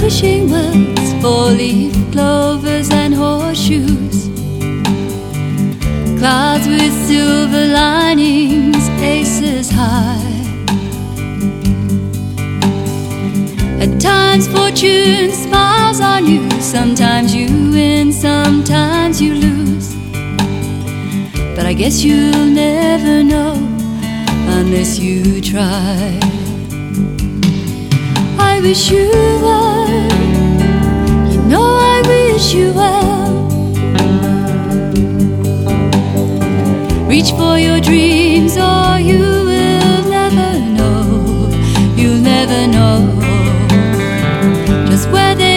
wishing wells, four-leaf clovers and horseshoes, clouds with silver linings, aces high. At times fortune smiles on you, sometimes you win, sometimes you lose, but I guess you'll never know unless you try. I wish you were, you know I wish you well. Reach for your dreams or you will never know, you'll never know just where they